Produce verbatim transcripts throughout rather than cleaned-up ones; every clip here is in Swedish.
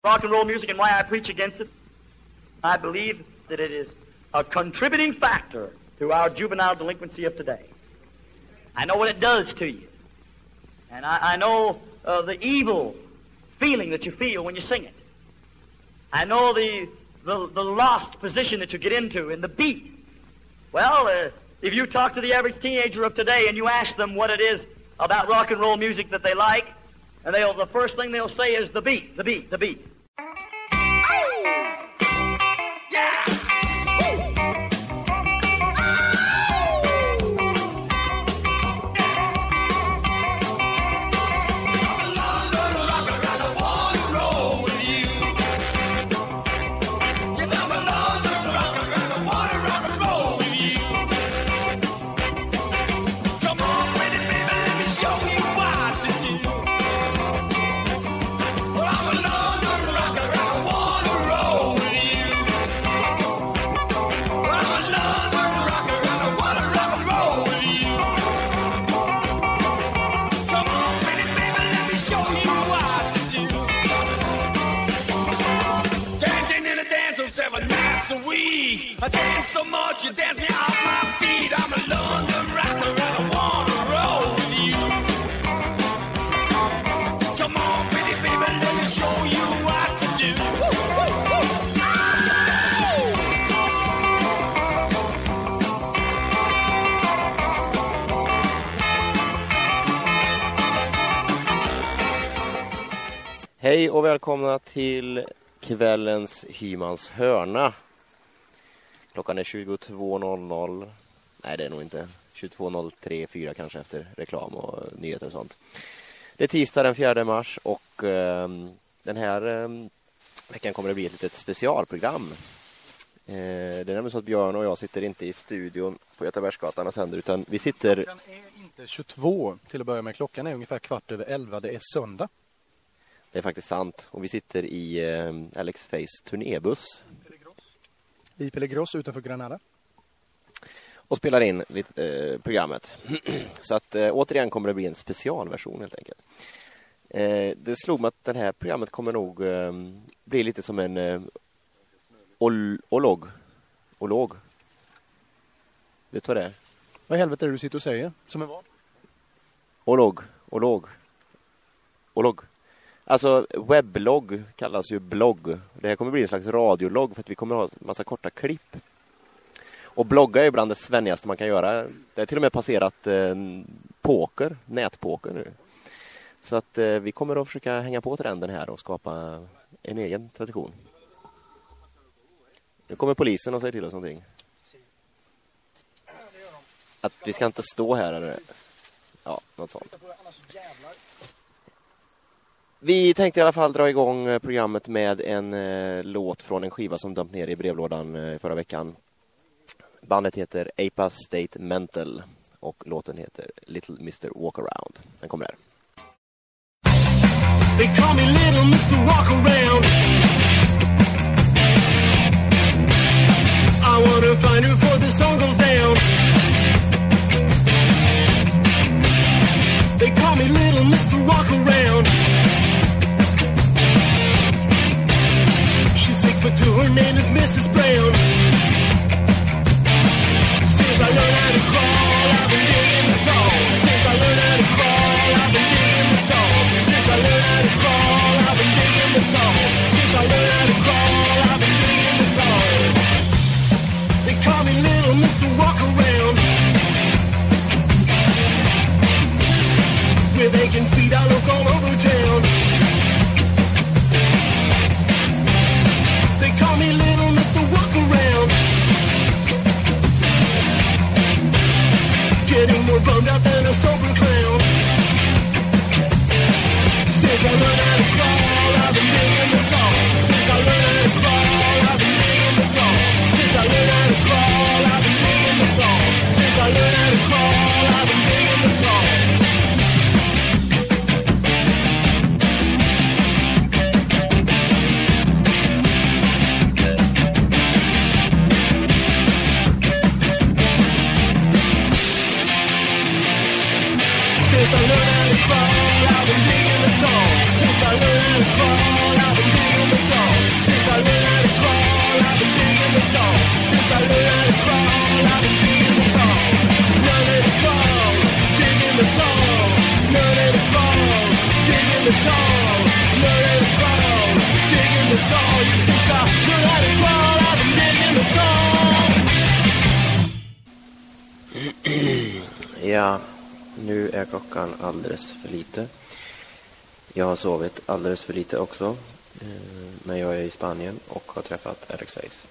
rock and roll music and why I preach against it. I believe that it is a contributing factor to our juvenile delinquency of today. I know what it does to you. And I, I know uh, the evil feeling that you feel when you sing it. I know the, the, the lost position that you get into in the beat. Well, uh, if you talk to the average teenager of today and you ask them what it is about rock and roll music that they like, and they'll, the first thing they'll say is the beat, the beat, the beat. I dance so much, you dance me off my feet. I'm a London rocker and I wanna roll with you. Come on, pretty baby, let me show you what to do. Woo, woo, woo. Hej och välkomna till kvällens Hymans hörna. Klockan är tjugotvå noll noll. Nej, det är nog inte. tjugotvå noll tre fyra kanske efter reklam och nyheter och sånt. Det är tisdag den fjärde mars och eh, den här eh, veckan kommer det bli ett litet specialprogram. Eh, det är nämligen så att Björn och jag sitter inte i studion på Göteborgsgatan och sänder, utan vi sitter... Klockan är inte tjugotvå till att börja med. Klockan är ungefär kvart över elva. Det är söndag. Det är faktiskt sant. Och vi sitter i eh, Alex Face turnébuss. I Pellegros utanför Granada. Och spelar in lite, eh, programmet. Så att eh, återigen kommer det bli en specialversion helt enkelt. Eh, det slog mig att det här programmet kommer nog eh, bli lite som en eh, ol- olog. Olog. Vet du vad det är? Vad i helvete är det du sitter och säger? Som en vad? Olog. Olog. Olog. Alltså webblogg kallas ju blogg. Det här kommer bli en slags radiologg för att vi kommer ha en massa korta klipp. Och blogga är bland det svennigaste man kan göra. Det är till och med passerat eh, poker, nätpoker nu. Så att eh, vi kommer att försöka hänga på trenden här och skapa en egen tradition. Nu kommer polisen och säger till oss någonting. Att vi ska inte stå här eller... Ja, något sånt. Vi tänkte i alla fall dra igång programmet med en eh, låt från en skiva som damp ner i brevlådan eh, förra veckan. Bandet heter Ape State Mental och låten heter Little mister Walkaround. Den kommer här. They call me Little mister Walkaround. I wanna find her before the sun goes down. They call me Little mister Walkaround. But to her name is Missus Brown. Since I learned how to crawl, I've been digging the tall. Since I learned how to crawl, I've been digging the tall. Since I learned how to crawl, I've been digging resa, nu är det kvar av en egen betong. Ja, nu är klockan alldeles för lite. Jag har sovit alldeles för lite också. Men jag är i Spanien och har träffat Alex Face.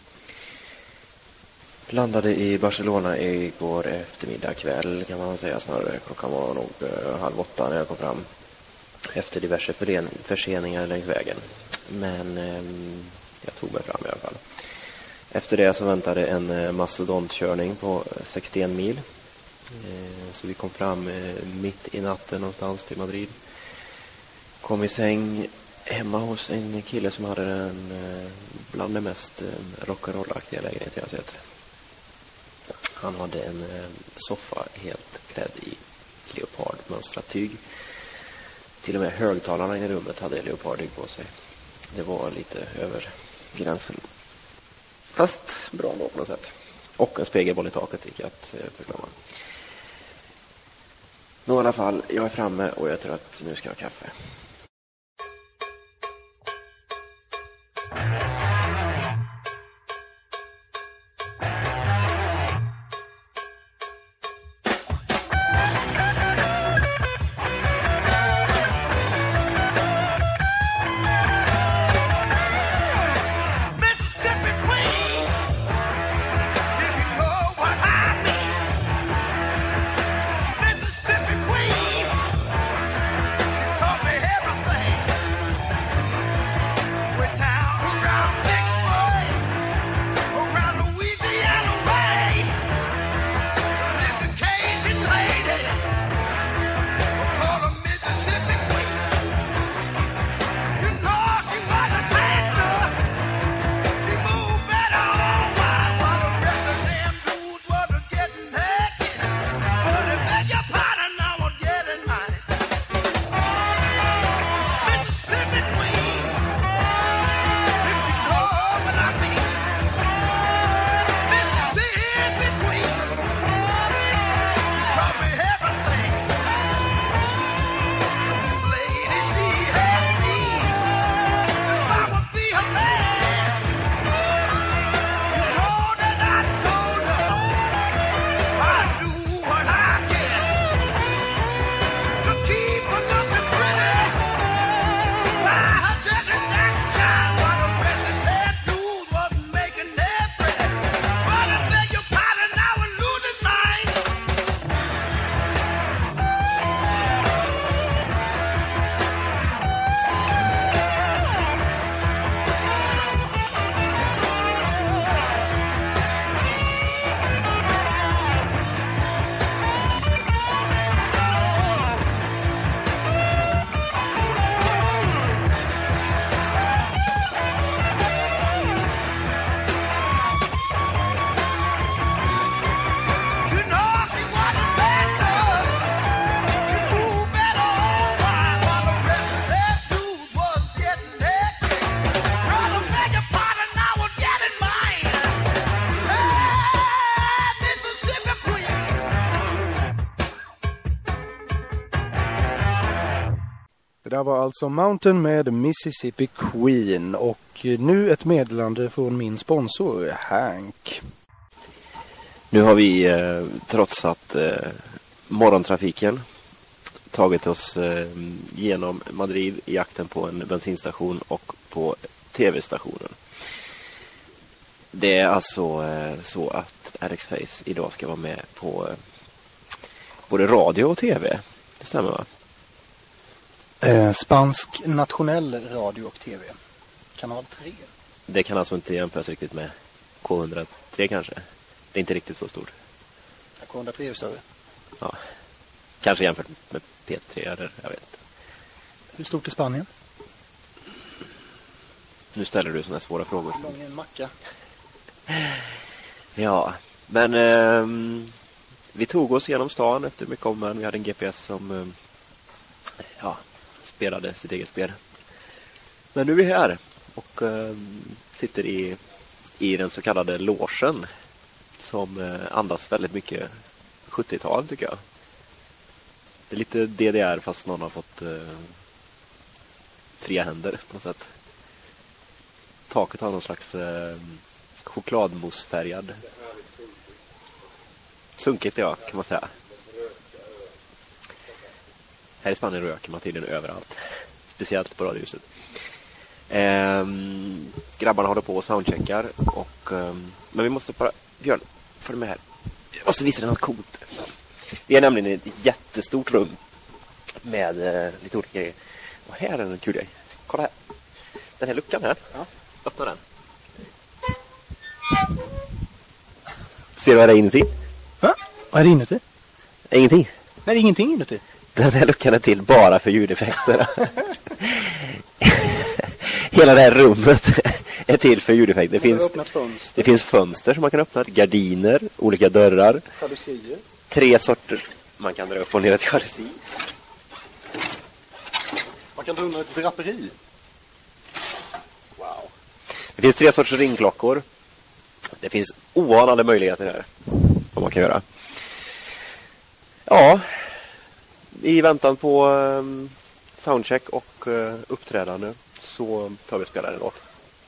Landade i Barcelona igår eftermiddag kväll kan man säga snarare. Klockan var nog uh, halv åtta när jag kom fram. Efter diverse fören- förseningar längs vägen. Men um, jag tog mig fram i alla fall. Efter det så väntade en uh, mastodontkörning på sextioen mil. Uh, så vi kom fram uh, mitt i natten någonstans till Madrid. Kom i säng hemma hos en kille som hade en uh, bland de mest uh, rock'n'roll-aktiga lägenheter jag sett. Han hade en uh, soffa helt klädd i leopardmönstrat tyg. Till och med högtalarna i rummet hade leopardtyg på sig. Det var lite över gränsen. Fast bra ändå på något sätt. Och en spegelboll i taket gick att uh, förklara. Nå i alla fall, jag är framme och jag är trött. Nu ska jag ha kaffe. Det där var alltså Mountain med Mississippi Queen och nu ett meddelande från min sponsor Hank. Nu har vi eh, trotsat eh, morgontrafiken tagit oss eh, genom Madrid i jakten på en bensinstation och på tv-stationen. Det är alltså eh, så att Alex Face idag ska vara med på eh, både radio och tv. Det stämmer va? Eh, spansk nationell radio och tv. Kanal tre. Det kan alltså inte jämföras riktigt med K hundratre kanske. Det är inte riktigt så stort. K hundratre är större. Ja. Kanske jämfört med P tre eller jag vet inte. Hur stort är Spanien? Nu ställer du sådana svåra frågor. Lång en macka. Ja, men eh, vi tog oss genom stan efter mycket om men vi hade en G P S som eh, ja, spelade sitt eget spel. Men nu är vi här och eh, sitter i, i den så kallade logen som eh, andas väldigt mycket sjuttiotal tycker jag. Det är lite D D R fast någon har fått eh, fria händer på något sätt. taket har någon slags eh, chokladmoussfärgad. Sunkigt, ja, kan man säga. Här i Spanien röker man tydligen överallt. Speciellt på radiohuset. Ehm, grabbarna håller på och soundcheckar. Och, ehm, men vi måste bara... Björn, följ med här. Jag måste visa dig något coolt. Vi är nämligen i ett jättestort rum. Med eh, lite olika grejer. Och här är en kul grej. Kolla här. Den här luckan här. Ja. Öppna den. Ser du vad det är inuti? Va? Vad är det inuti? Ingenting. Nej, ingenting inuti. Den här luckan är till bara för ljudeffekter. Hela det här rummet är till för ljudeffekter. Det finns, det finns fönster som man kan öppna, gardiner, olika dörrar. Jalusier. Tre sorter. Man kan dra upp och ner ett jalusi. Man kan dra under ett draperi. Wow. Det finns tre sorters ringklockor. Det finns oanade möjligheter här. Vad man kan göra. Ja. I väntan på um, soundcheck och uh, uppträdande så tar vi och spelar en låt.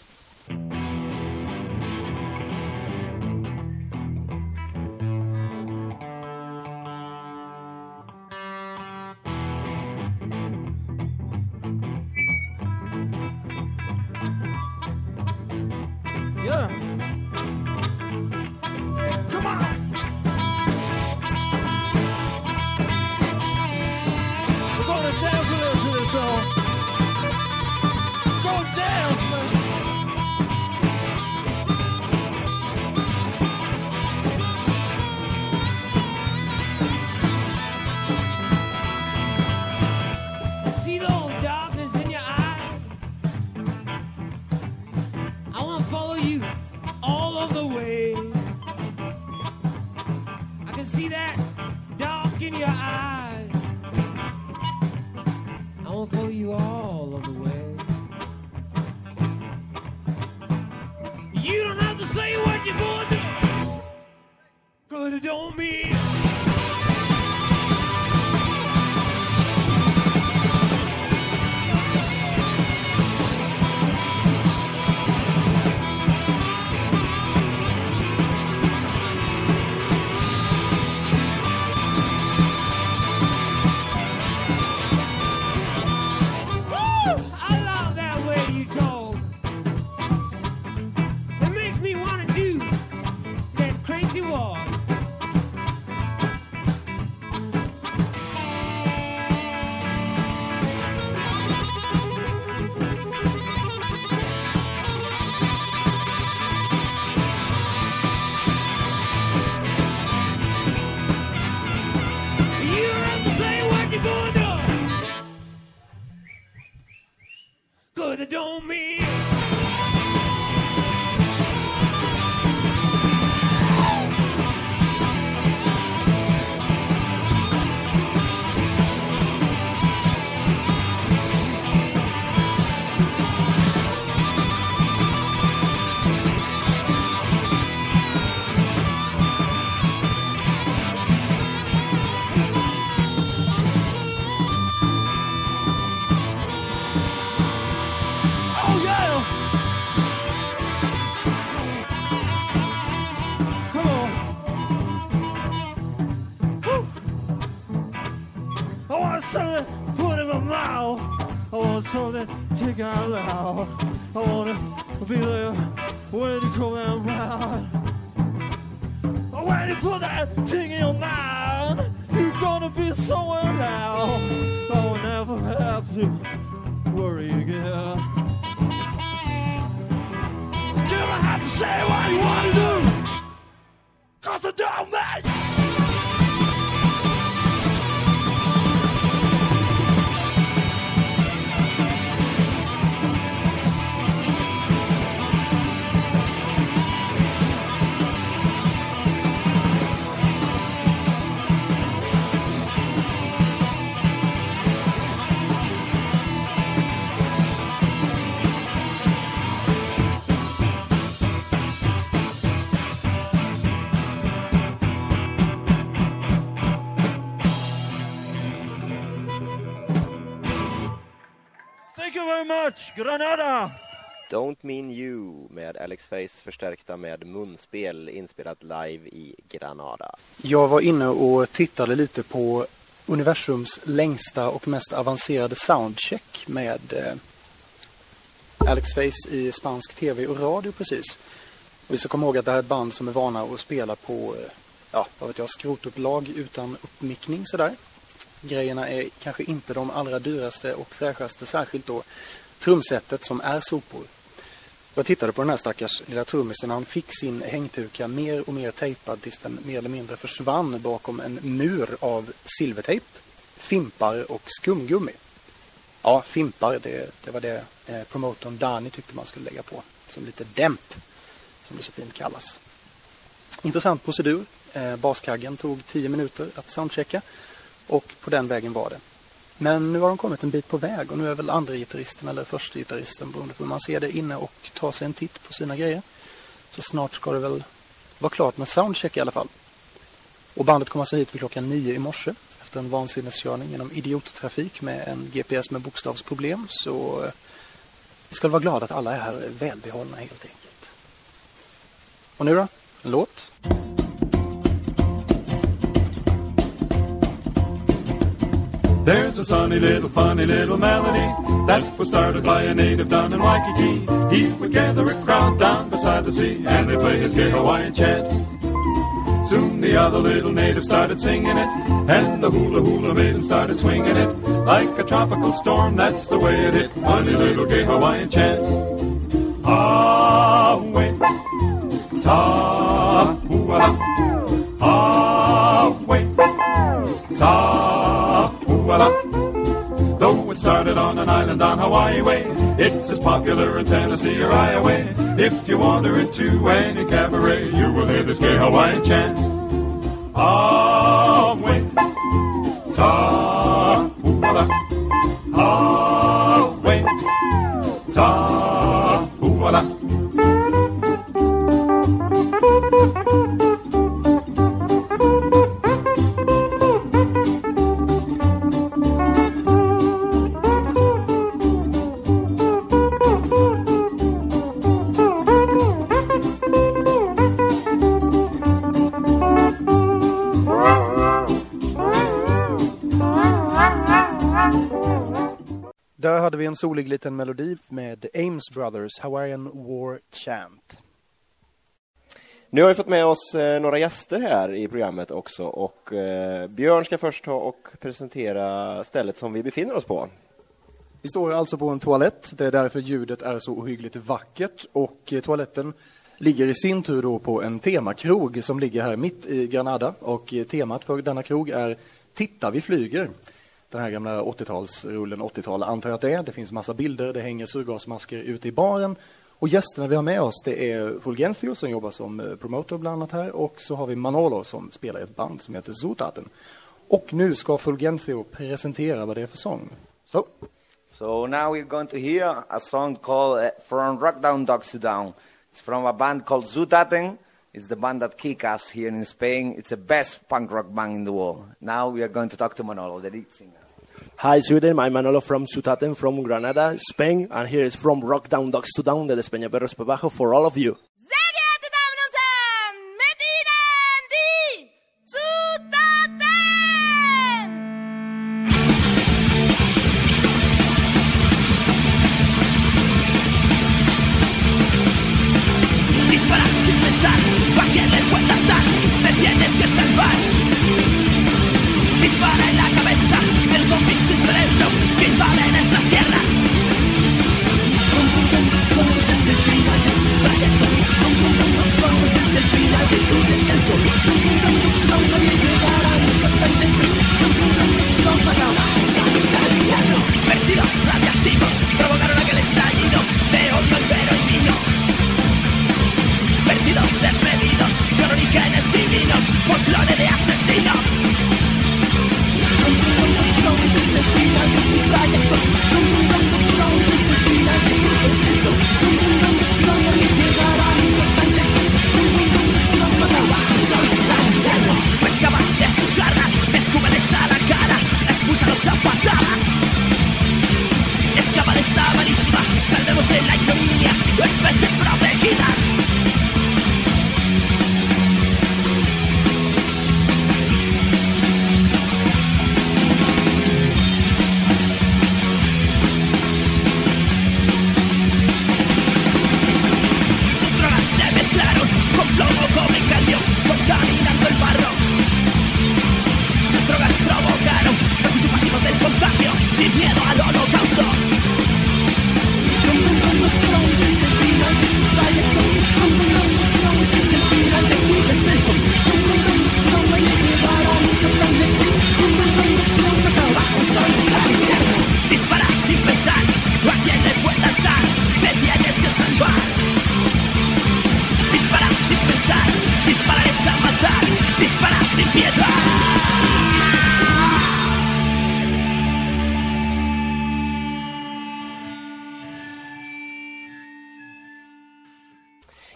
Yeah. Come on. We're gonna dance a little to this song. Go dance, man. I see the old darkness in your eyes. I wanna follow you all of the way. I can see that dark in your eyes. I wanna follow you all of the way. You don't have to say what you're gonna do, 'cause it don't mean it don't mean something take out loud. I wanna be there when you come down round. When you put that thing in your mind, you're gonna be somewhere now. I will never have to worry again. You don't have to say what you wanna do, 'cause it don't matter. Thank you very much, Granada. Don't Mean You med Alex Face förstärkta med munspel inspelat live i Granada. Jag var inne och tittade lite på universums längsta och mest avancerade soundcheck med eh, Alex Face i spansk tv och radio precis. Och vi ska komma ihåg att det här är ett band som är vana att spela på eh, ja, vad vet jag, skrotupplag utan uppmickning sådär. Grejerna är kanske inte de allra dyraste och fräschaste, särskilt då trumsetet som är sopor. Jag tittade på den här stackars lilla trummisen. Han fick sin hängpuka mer och mer tejpad tills den mer eller mindre försvann bakom en mur av silvertejp, fimpar och skumgummi. Ja, fimpar, det, det var det eh, promotorn Dani tyckte man skulle lägga på. Som lite dämp, som det så fint kallas. Intressant procedur. Eh, baskaggen tog tio minuter att soundchecka. Och på den vägen var det. Men nu har de kommit en bit på väg och nu är väl andra gitarristen eller första gitarristen beroende på hur man ser det inne och tar sig en titt på sina grejer. Så snart ska det väl vara klart med soundcheck i alla fall. Och bandet kommer alltså hit vid klockan nio i morse efter en vansinneskörning genom idiottrafik med en G P S med bokstavsproblem. Så vi ska vara glada att alla är här välbehållna helt enkelt. Och nu då? En låt? There's a sunny little funny little melody that was started by a native down in Waikiki. He would gather a crowd down beside the sea and they'd play his gay Hawaiian chant. Soon the other little natives started singing it and the hula hula maiden started swinging it like a tropical storm, that's the way it hit. Funny little gay Hawaiian chant. Ah-wee, ta-hua-la. Ah-wee, ta-hua-la. Though it started on an island on Hawaii way, it's as popular in Tennessee or Iowa. If you wander into any cabaret, you will hear this gay Hawaiian chant. Ah-wee, ta-hua-la. Ah-wee, ta-hua-la. Där hade vi en solig liten melodi med Ames Brothers Hawaiian War Chant. Nu har vi fått med oss eh, några gäster här i programmet också. Och eh, Björn ska först ta och presentera stället som vi befinner oss på. Vi står alltså på en toalett. Det är därför ljudet är så ohyggligt vackert. Och eh, toaletten ligger i sin tur då på en temakrog som ligger här mitt i Granada. Och eh, temat för denna krog är Titta vi flyger. Den här gamla åttiotalsrullen, åttiotal antar jag att det är. Det finns massa bilder, det hänger surgasmasker ute i baren. Och gästerna vi har med oss, det är Fulgencio som jobbar som promotor bland annat här. Och så har vi Manolo som spelar i ett band som heter Zutaten. Och nu ska Fulgencio presentera vad det är för sång. Så. So now we're going to hear a song called uh, From Rock Down Dogs to Down. It's from a band called Zutaten. It's the band that kick us here in Spain. It's the best punk rock band in the world. Now we are going to talk to Manolo, the lead singer. Hi Sweden, I'm Manolo from Zutaten from Granada, Spain, and here is From Rock Down Dogs to Down de España Perros para Abajo for all of you. Dispara sin pensar, cualquier vuelta está, me tienes que salvar. Dispara en la cabeza del zombie sin cerebro que invaden estas tierras. Somos es el final de tu trayecto. Somos es el final de tu descenso. No nadie llegará nunca tan lejos. No pasa más a estar infierno. Vertidos radiactivos provocaron aquel estallido de odio entero y niño. Vertidos desmedidos con orígenes divinos, folclore de asesinos. Stones es el final de tu trayecto. Stones es el final de tu descenso. No nadie llegará nunca tan lejos. No pasa más a estar infierno. Pescaban de sus garras, escúpeles a la cara, expúlsalos a patadas. Escapar está malísima, salvemos de la ignominia.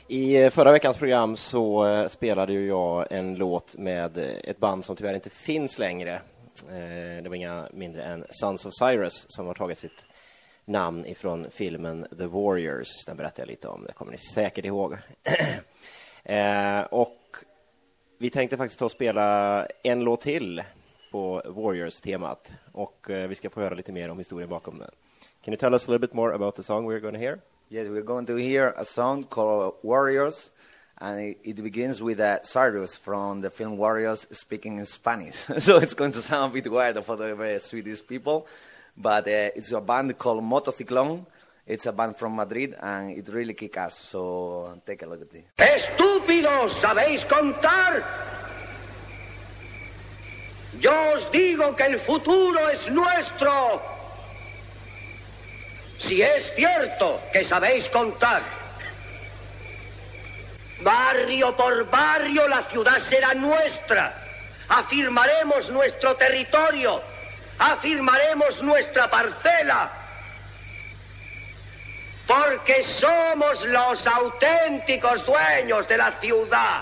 I förra veckans program så eh, spelade ju jag en låt med ett band som tyvärr inte finns längre. Eh, det var inga mindre än Sons of Cyrus som har tagit sitt namn ifrån filmen The Warriors. Den berättar jag lite om, det kommer ni säkert ihåg. eh, och vi tänkte faktiskt ta och spela en låt till på Warriors-temat. Och eh, vi ska få höra lite mer om historien bakom den. Can you tell us a little bit more about the song we're going to hear? Yes, we're going to hear a song called Warriors, and it, it begins with uh, Cyrus from the film Warriors speaking in Spanish. So it's going to sound a bit weird for the very Swedish people, but uh, it's a band called Motociclón. It's a band from Madrid, and it really kicks ass, so take a look at it. ¡Estúpidos! ¿Sabéis contar? Yo os digo que el futuro es nuestro. Si es cierto que sabéis contar, barrio por barrio la ciudad será nuestra. Afirmaremos nuestro territorio, afirmaremos nuestra parcela, porque somos los auténticos dueños de la ciudad.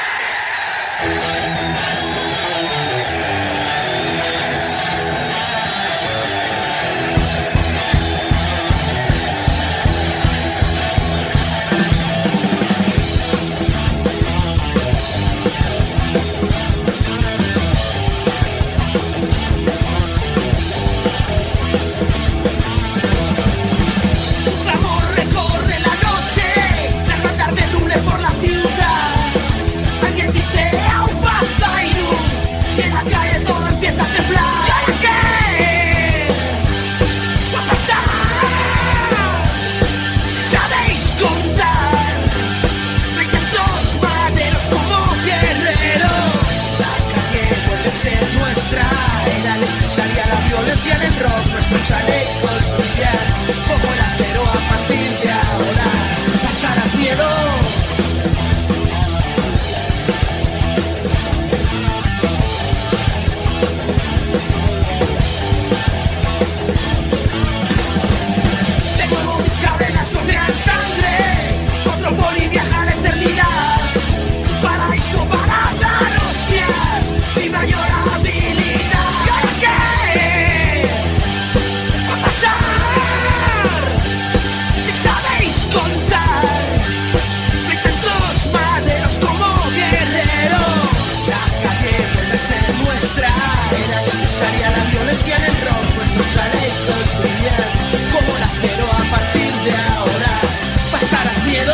Nuestros chalecos brillan como el acero a partir de ahora. Pasarás miedo. De nuevo mis cadenas rodean sangre. Otro poli viaja a la eternidad. Paraíso para dar hostias. Mi mayor habilidad. ¿Y ahora qué? Era necesaria la violencia en el rock. Nuestros chalecos brillan como el acero. A partir de ahora pasarás miedo.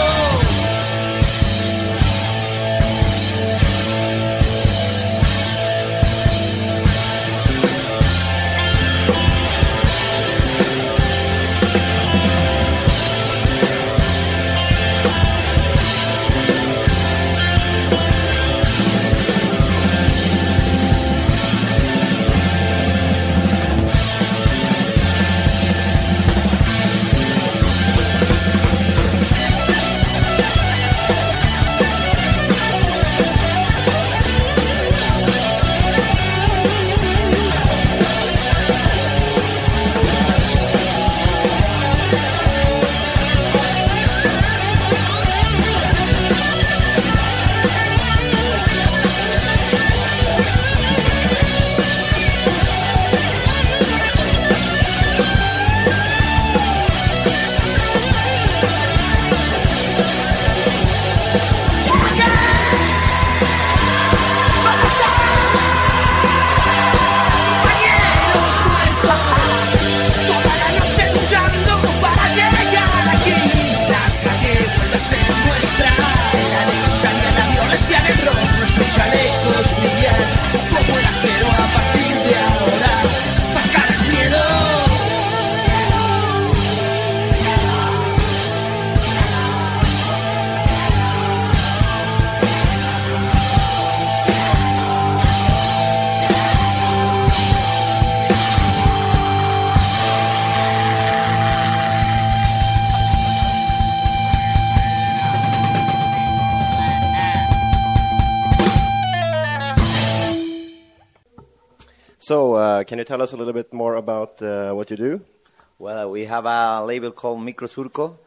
So, uh, can you tell us a little bit more about uh, what you do? Well, we have a label called Microsurco,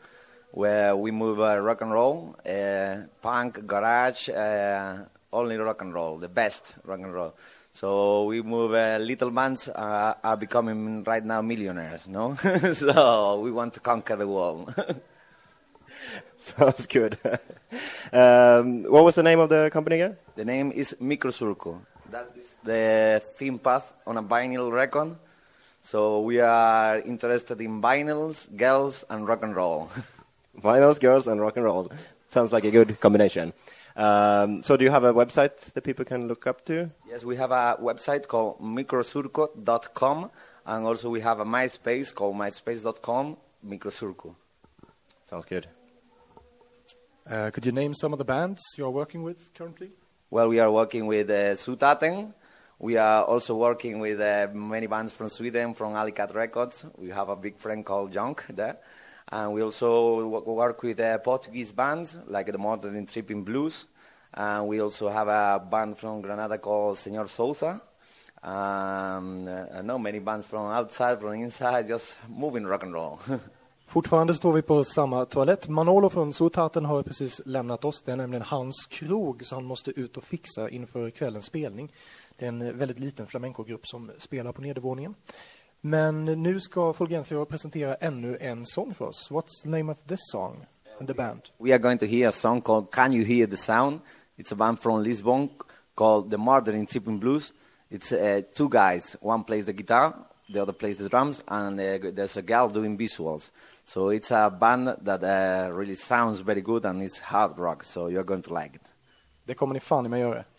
where we move uh, rock and roll, uh, punk, garage, uh, only rock and roll, the best rock and roll. So we move uh, little bands uh, are becoming right now millionaires, no? So we want to conquer the world. Sounds good. um, what was the name of the company again? The name is Microsurco. That's the theme path on a vinyl record. So we are interested in vinyls, girls, and rock and roll. Vinyls, girls, and rock and roll. Sounds like a good combination. Um, so do you have a website that people can look up to? Yes, we have a website called microsurco dot com, and also we have a MySpace called myspace dot com, Microsurco. Sounds good. Uh, could you name some of the bands you're working with currently? Well, we are working with uh, Zutaten. We are also working with uh, many bands from Sweden, from Alicat Records. We have a big friend called Jonk there. And we also w- work with uh, Portuguese bands, like the Modern Tripping Blues. And we also have a band from Granada called Señor Sousa. Um, I know many bands from outside, from inside, just moving rock and roll. Fortfarande står vi på samma toalett. Manolo från Zutaten har precis lämnat oss. Det är nämligen hans krog, så han måste ut och fixa inför kvällens spelning. Det är en väldigt liten flamencogrupp som spelar på nedervåningen. Men nu ska Fulgencio presentera ännu en sång för oss. What's the name of this song and the band? We are going to hear a song called Can You Hear the Sound? It's a band from Lisbon called the Modern Tripping Blues. It's uh, two guys. One plays the guitar, the other plays the drums, and uh, there's a girl doing visuals. So it's a band that uh, really sounds very good, and it's hard rock, so you're going to like it. Det kommer ni fan i mig göra.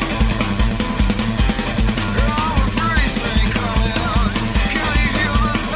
Can you hear the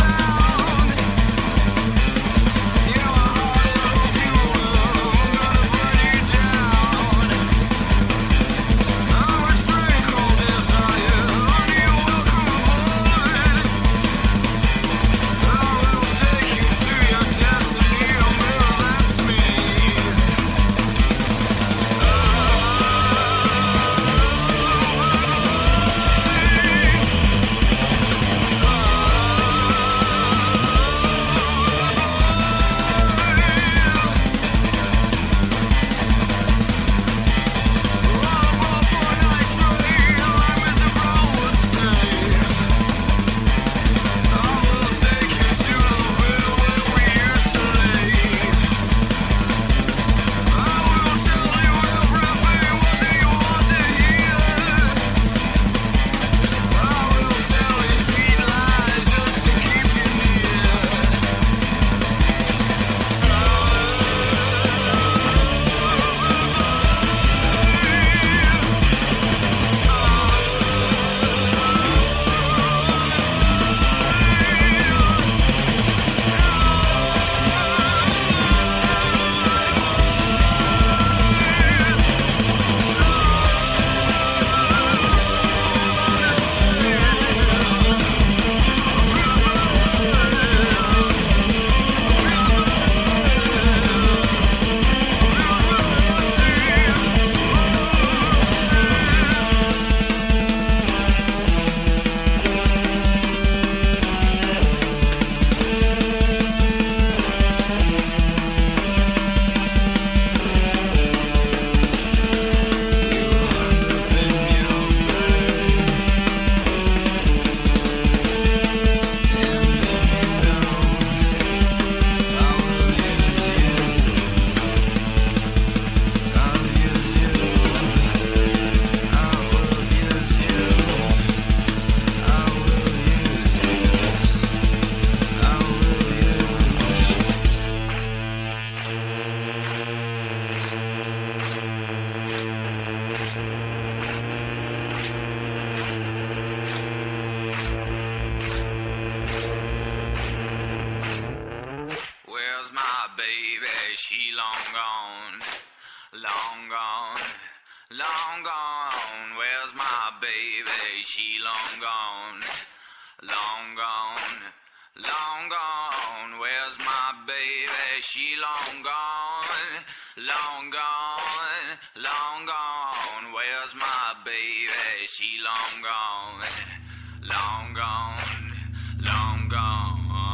my baby? She long gone, long gone, long gone. Where's my baby? She long gone, long gone, long gone. Where's my baby? She long gone, long gone, long gone.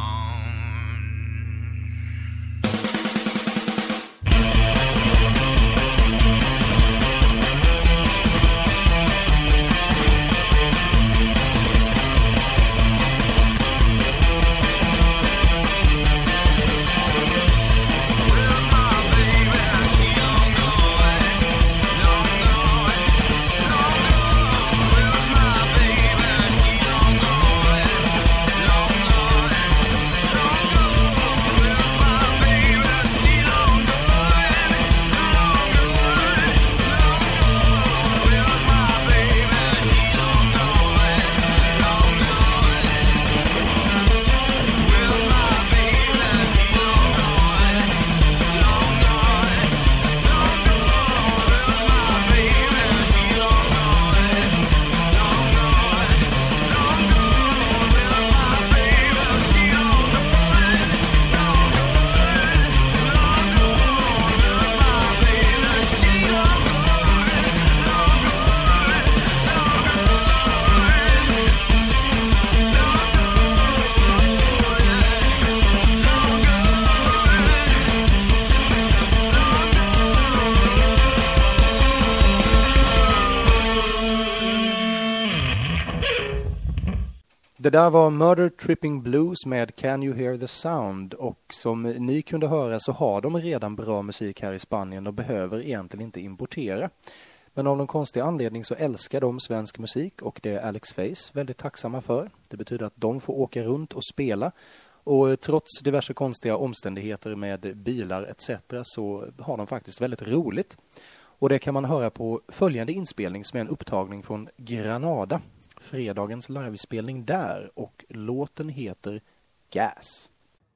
Det där var Murder Tripping Blues med Can You Hear the Sound, och som ni kunde höra så har de redan bra musik här i Spanien och behöver egentligen inte importera. Men av någon konstig anledning så älskar de svensk musik, och det är Alex Face väldigt tacksamma för. Det betyder att de får åka runt och spela, och trots diverse konstiga omständigheter med bilar et cetera så har de faktiskt väldigt roligt. Och det kan man höra på följande inspelning som är en upptagning från Granada. Fredagens livespelning där, och låten heter Gas.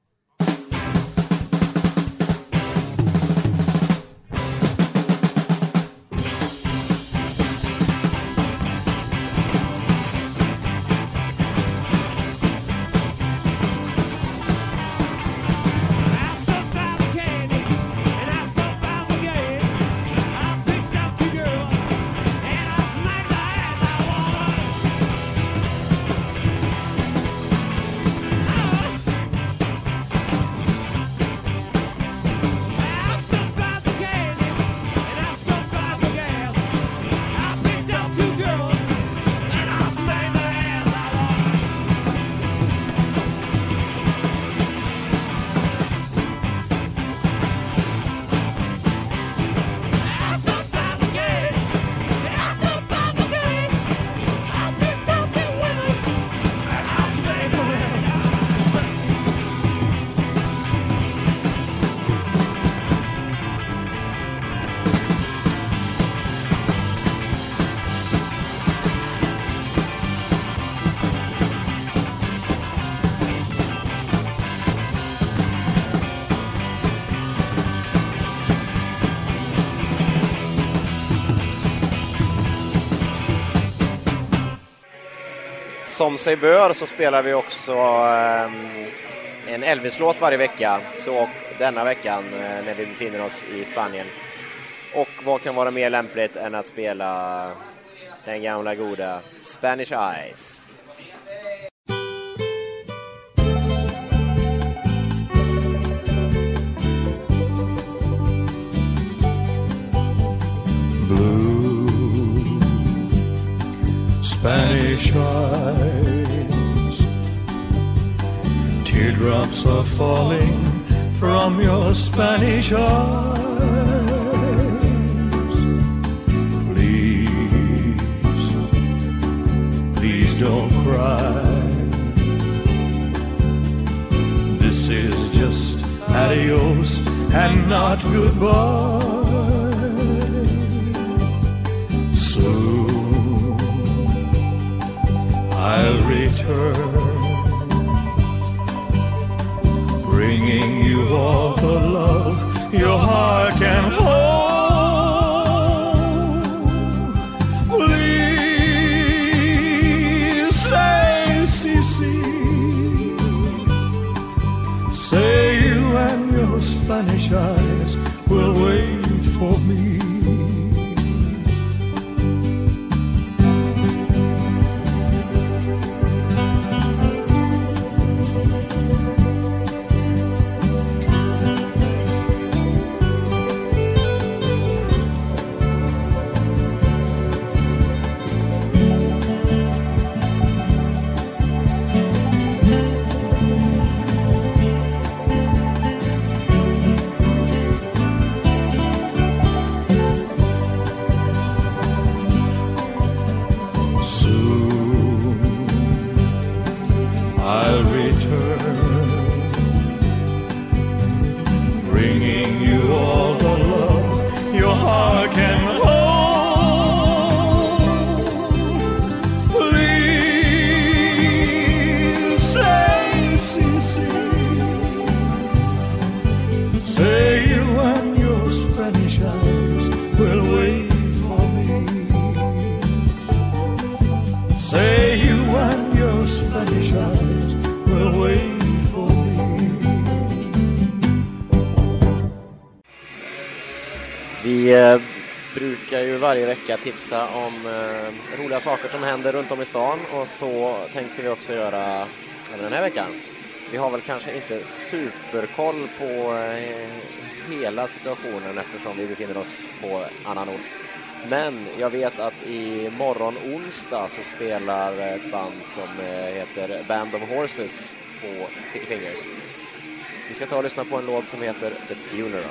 Som sig bör så spelar vi också eh, en Elvis-låt varje vecka. Så denna veckan eh, när vi befinner oss i Spanien. Och vad kan vara mer lämpligt än att spela den gamla goda Spanish Eyes. Spanish eyes, teardrops are falling from your Spanish eyes. Please, please don't cry. This is just adios and not goodbye. Soon I'll return, bringing you all the love your heart can hold. Please Vi eh, brukar ju varje vecka tipsa om eh, roliga saker som händer runt om i stan, och så tänkte vi också göra även den här veckan. Vi har väl kanske inte superkoll på eh, hela situationen eftersom vi befinner oss på annan ort. Men jag vet att i morgon onsdag så spelar ett band som eh, heter Band of Horses på Sticky Fingers. Vi ska ta och lyssna på en låt som heter The Funeral.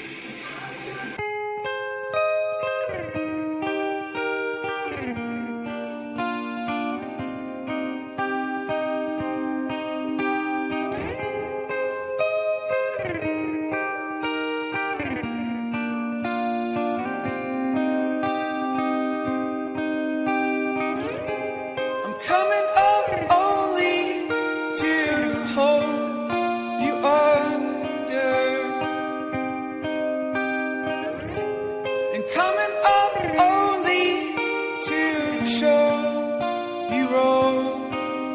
Coming up only to hold you under, and coming up only to show you wrong,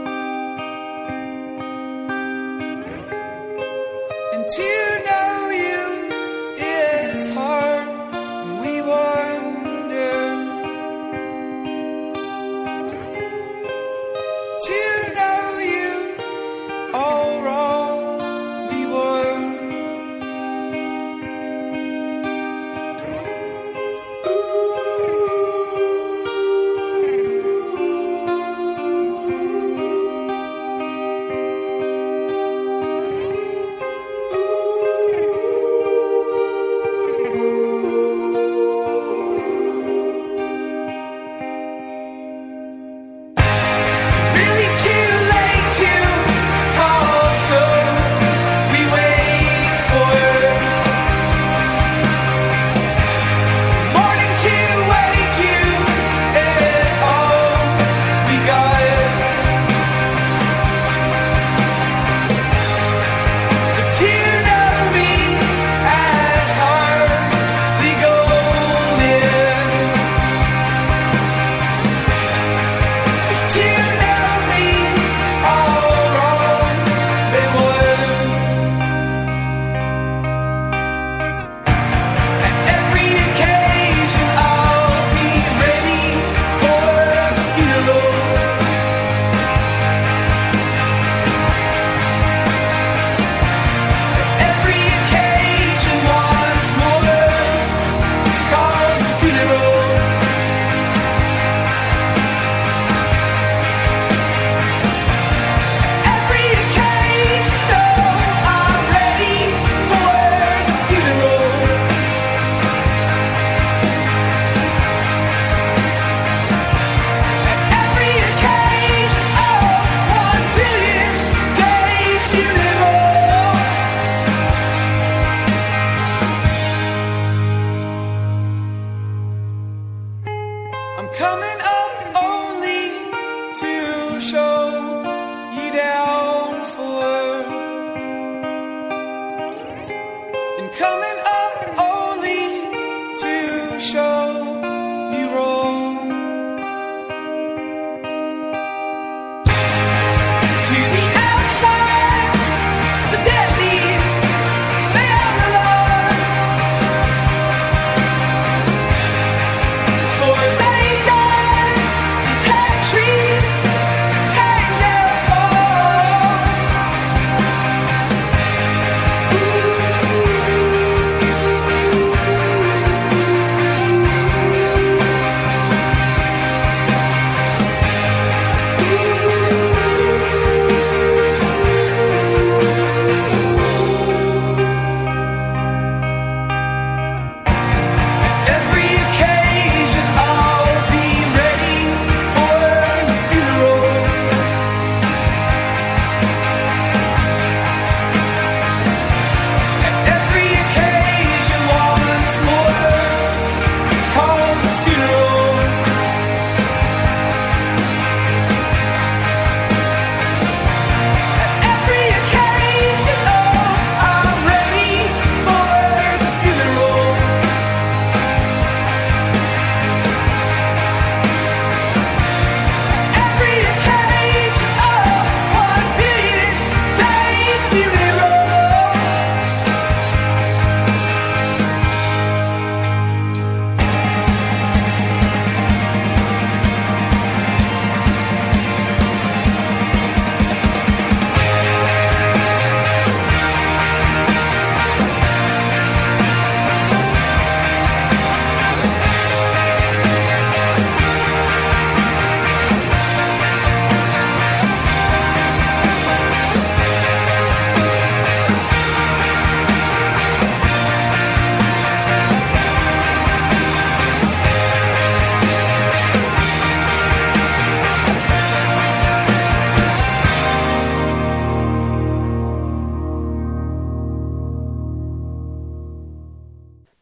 and to know you is hard, and we wonder.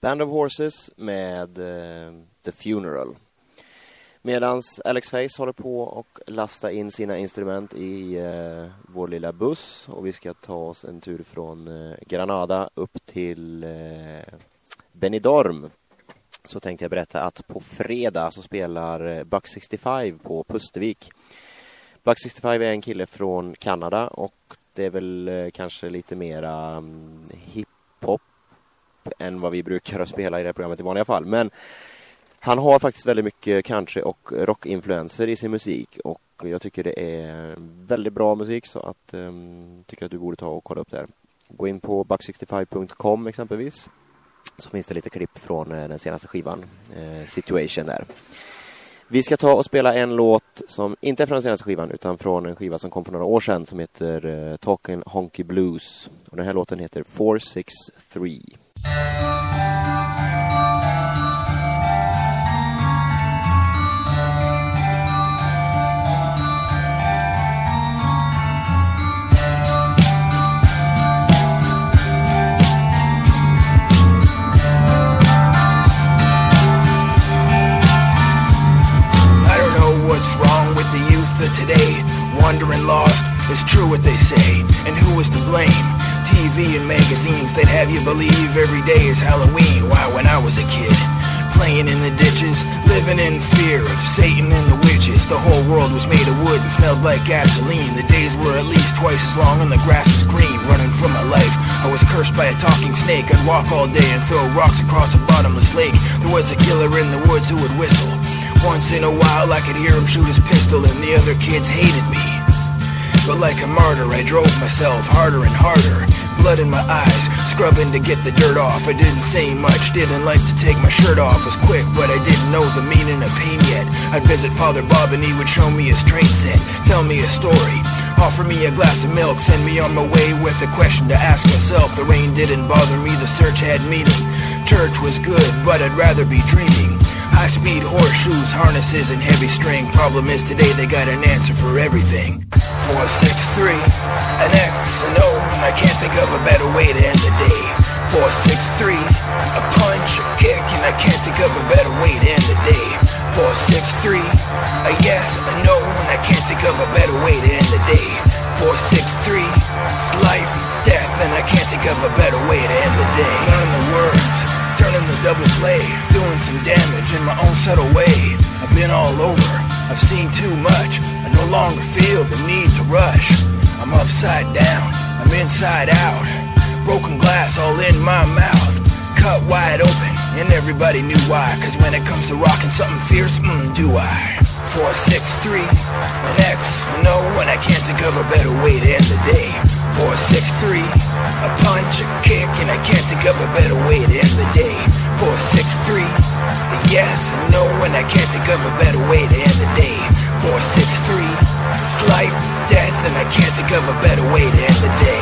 Band of Horses med eh, The Funeral. Medans Alex Face håller på och lasta in sina instrument i eh, vår lilla buss. Och vi ska ta oss en tur från eh, Granada upp till eh, Benidorm. Så tänkte jag berätta att på fredag så spelar Buck sextiofem på Pustervik. Buck sextiofem är en kille från Kanada och det är väl eh, kanske lite mera um, hiphop än vad vi brukar spela i det här programmet i vanliga fall. Men han har faktiskt väldigt mycket country- och rockinfluenser i sin musik och jag tycker det är väldigt bra musik så att um, tycker att du borde ta och kolla upp det här. Gå in på buck sextiofem punkt com exempelvis. Så finns det lite klipp från eh, den senaste skivan, eh, Situation där. Vi ska ta och spela en låt som inte är från den senaste skivan utan från en skiva som kom för några år sedan som heter eh, Talkin' Honky Blues. Och den här låten heter four six three. Today, wandering lost, it's true what they say, and who is to blame? T V and magazines that have you believe every day is Halloween. Why, when I was a kid, playing in the ditches, living in fear of Satan and the witches, the whole world was made of wood and smelled like gasoline. The days were at least twice as long and the grass was green. Running from my life, I was cursed by a talking snake. I'd walk all day and throw rocks across a bottomless lake. There was a killer in the woods who would whistle. Once in a while I could hear him shoot his pistol and the other kids hated me. But like a martyr I drove myself harder and harder. Blood in my eyes, scrubbing to get the dirt off. I didn't say much, didn't like to take my shirt off. Was quick, but I didn't know the meaning of pain yet. I'd visit Father Bob and he would show me his train set, tell me a story, offer me a glass of milk, send me on my way with a question to ask myself. The rain didn't bother me, the search had meaning. Church was good, but I'd rather be dreaming. High-speed horseshoes, harnesses, and heavy string. Problem is today they got an answer for everything. four six three, an X, an O, and I can't think of a better way to end the day. four six three, a punch, a kick, and I can't think of a better way to end the day. four six three, a yes, a no, and I can't think of a better way to end the day. four six three, it's life, death, and I can't think of a better way to end the day. Learn the words, turning the double play, doing some damage in my own subtle way. I've been all over, I've seen too much, I no longer feel the need to rush. I'm upside down, I'm inside out, broken glass all in my mouth, cut wide open, and everybody knew why. Cause when it comes to rocking something fierce, mm, do I. four six three, an X, no, and I can't think of a better way to end the day. four six three, a punch, a kick, and I can't think of a better way to end the day. four six three, a yes, a no, and I can't think of a better way to end the day. four six three, it's life, death, and I can't think of a better way to end the day.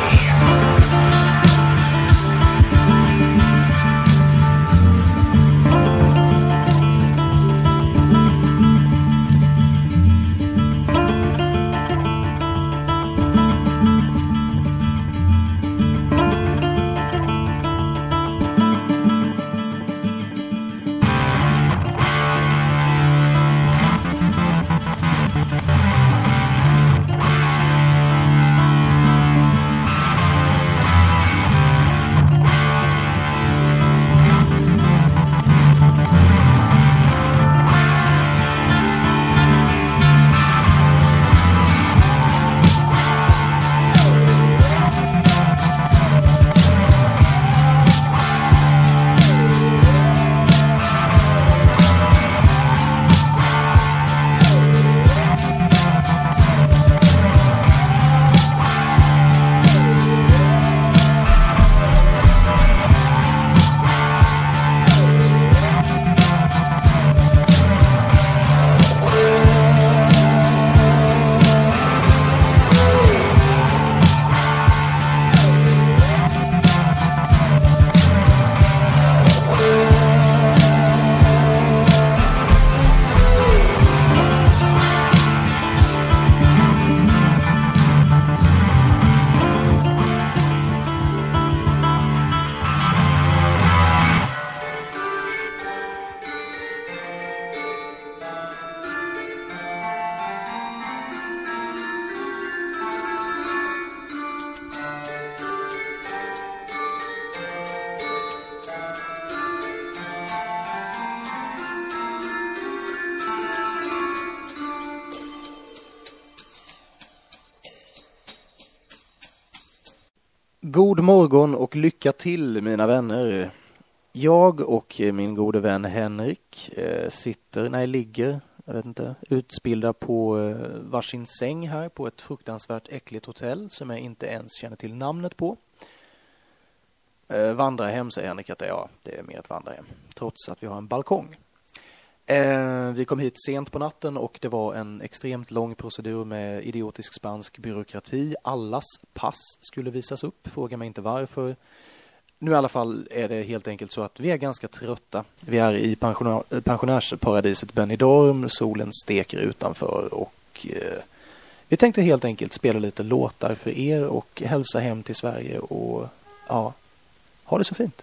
God morgon och lycka till mina vänner. Jag och min gode vän Henrik eh, sitter, nej ligger, jag vet inte, utspillda på eh, varsin säng här på ett fruktansvärt äckligt hotell som jag inte ens känner till namnet på. Eh, vandrarhem säger Henrik att det är, ja, det är mer ett vandrarhem, trots att vi har en balkong. Eh, vi kom hit sent på natten och det var en extremt lång procedur med idiotisk spansk byråkrati. Allas pass skulle visas upp, fråga mig inte varför. Nu i alla fall är det helt enkelt så att vi är ganska trötta. Vi är i pensionär, pensionärsparadiset Benidorm, solen steker utanför och eh, vi tänkte helt enkelt spela lite låtar för er och hälsa hem till Sverige och ja, ha det så fint.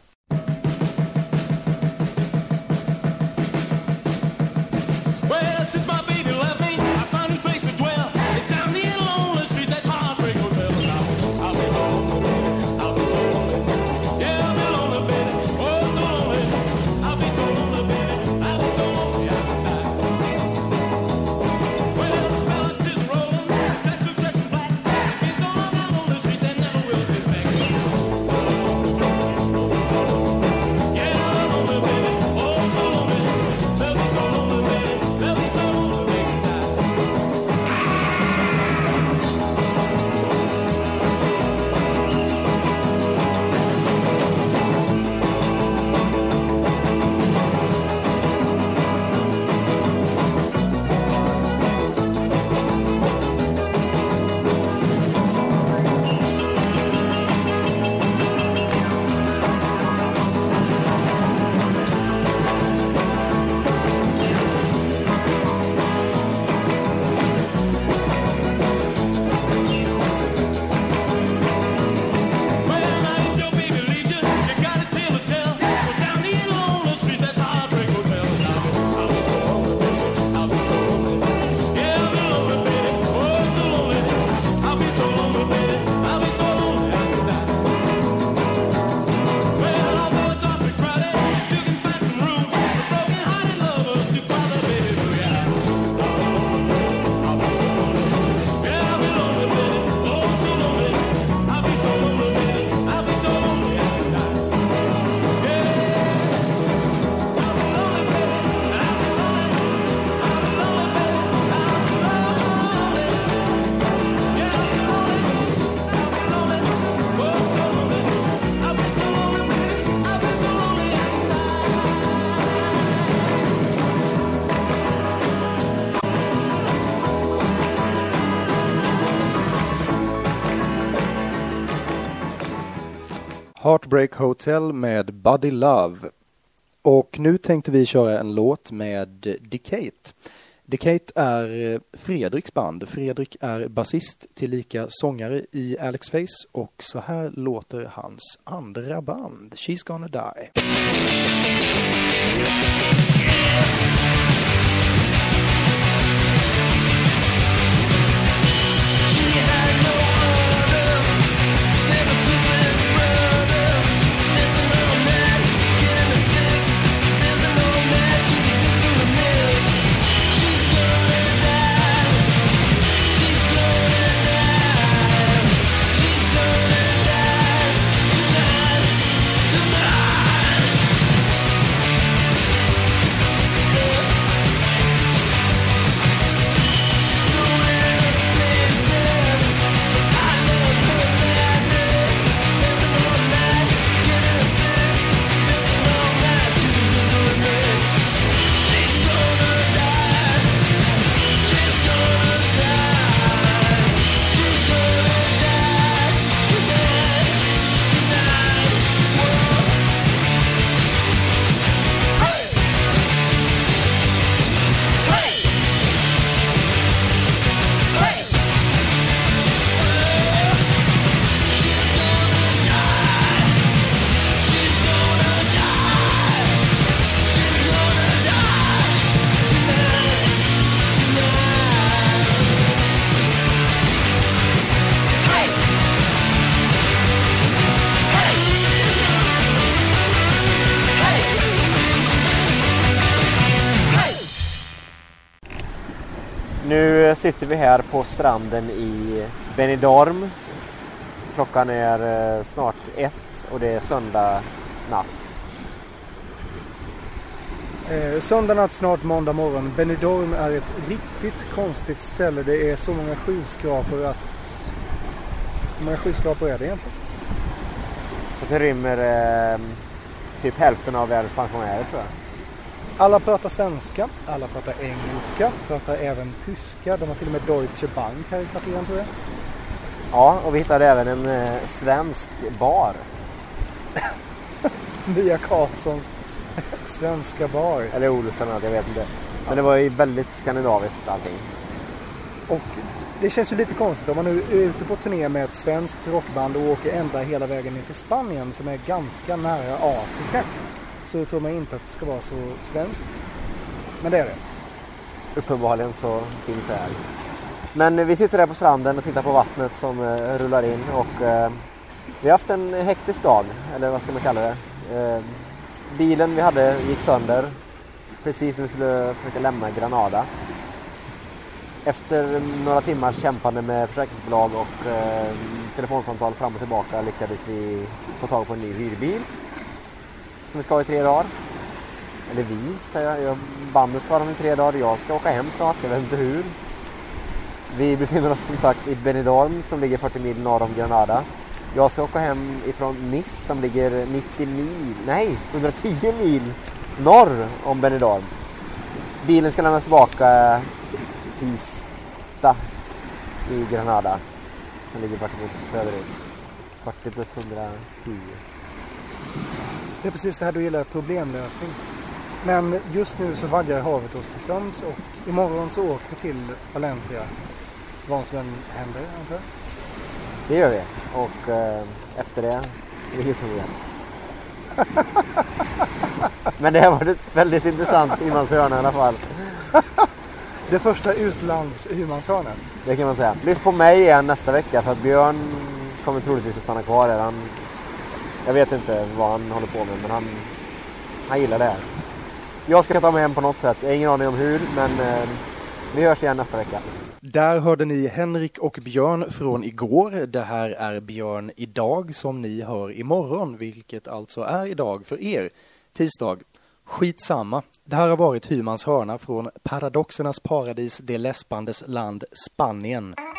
Heartbreak Hotel med Buddy Love. Och nu tänkte vi köra en låt med Decate. Decate är Fredriks band. Fredrik är basist tillika sångare i Alex Face och så här låter hans andra band, She's Gonna Die. Nu sitter vi här på stranden i Benidorm Klockan är eh, snart ett och det är söndag natt. Eh, söndag natt, snart måndag morgon. Benidorm är ett riktigt konstigt ställe. Det är så många skyskrapor att... Hur många skyskrapor är det egentligen? Så det rymmer eh, typ hälften av världens pensionärer, tror jag. Alla pratar svenska, alla pratar engelska, pratar även tyska. De har till och med Deutsche Bank här i kvarteren, tror jag. Ja, och vi hittade även en eh, svensk bar. Mia Karlssons svenska bar. Eller Olsson, jag vet inte. Men det var ju väldigt skandinaviskt allting. Och det känns ju lite konstigt om man nu är ute på turné med ett svenskt rockband och åker ända hela vägen ner till Spanien som är ganska nära Afrika. Så tror man inte att det ska vara så svenskt. Men det är det. Uppenbarligen så finns det här. Men vi sitter där på stranden och tittar på vattnet som uh, rullar in. Och uh, vi har haft en hektisk dag. Eller vad ska man kalla det? Uh, bilen vi hade gick sönder. Precis när vi skulle försöka lämna Granada. Efter några timmars kämpande med försäkringsbolag och uh, telefonsamtal fram och tillbaka lyckades vi få tag på en ny hyrbil. Som vi ska ha i tre dagar. Eller vi, säger jag. Bandet ska ha dem i tre dagar. Jag ska åka hem snart, jag vet inte hur. Vi befinner oss som sagt i Benidorm som ligger fyrtio mil norr om Granada. Jag ska åka hem ifrån Nice som ligger nittio mil, nej, hundratio mil norr om Benidorm. Bilen ska lämnas tillbaka tisdag i Granada som ligger fyrtio mil söderut. fyrtio plus hundratio. Det är precis det här du gillar, problemlösning. Men just nu så vaggar havet oss till sömns och imorgon så åker vi till Valencia. Vad som än händer, antar jag. Det gör vi. Och eh, efter det är det historien. Men det har varit väldigt intressant Hymans-hörna i alla fall. Det första utlands-Hymans-hörnan. Det kan man säga. Lyssna på mig igen nästa vecka för att Björn kommer troligtvis att stanna kvar där. Han, jag vet inte vad han håller på med men han, han gillar det här. Jag ska ta mig hem på något sätt. Jag har ingen aning om hur men eh, vi hörs igen nästa vecka. Där hörde ni Henrik och Björn från igår. Det här är Björn idag som ni hör imorgon, vilket alltså är idag för er. Tisdag. Skitsamma. Det här har varit Hymans hörna från paradoxernas paradis, det läspandes land Spanien.